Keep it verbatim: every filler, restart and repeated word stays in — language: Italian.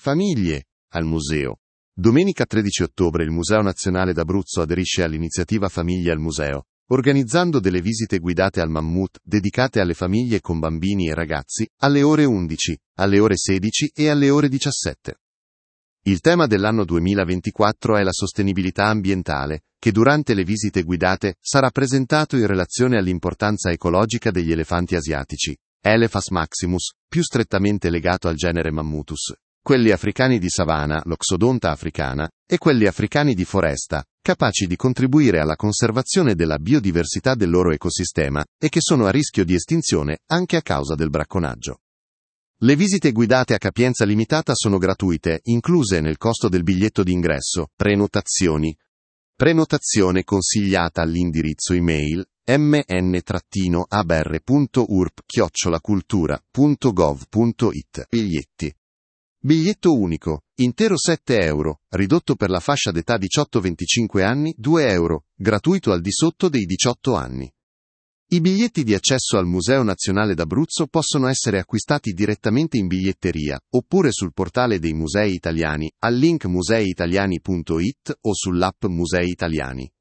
Famiglie al museo. Domenica tredici ottobre il Museo Nazionale d'Abruzzo aderisce all'iniziativa Famiglie al Museo, organizzando delle visite guidate al Mammut dedicate alle famiglie con bambini e ragazzi, alle ore undici, alle ore sedici e alle ore diciassette. Il tema dell'anno duemilaventiquattro è la sostenibilità ambientale, che durante le visite guidate sarà presentato in relazione all'importanza ecologica degli elefanti asiatici, Elephas maximus, più strettamente legato al genere Mammutus, quelli africani di savana, l'Oxodonta africana, e quelli africani di foresta, capaci di contribuire alla conservazione della biodiversità del loro ecosistema e che sono a rischio di estinzione anche a causa del bracconaggio. Le visite guidate a capienza limitata sono gratuite, incluse nel costo del biglietto d'ingresso, prenotazioni. Prenotazione consigliata all'indirizzo email m n a b r punto u r p chiocciola cultura punto gov punto i t. Biglietti. Biglietto unico, intero sette euro, ridotto per la fascia d'età diciotto venticinque anni due euro, gratuito al di sotto dei diciotto anni. I biglietti di accesso al Museo Nazionale d'Abruzzo possono essere acquistati direttamente in biglietteria, oppure sul portale dei Musei Italiani, al link musei italiani punto i t o sull'app Musei Italiani.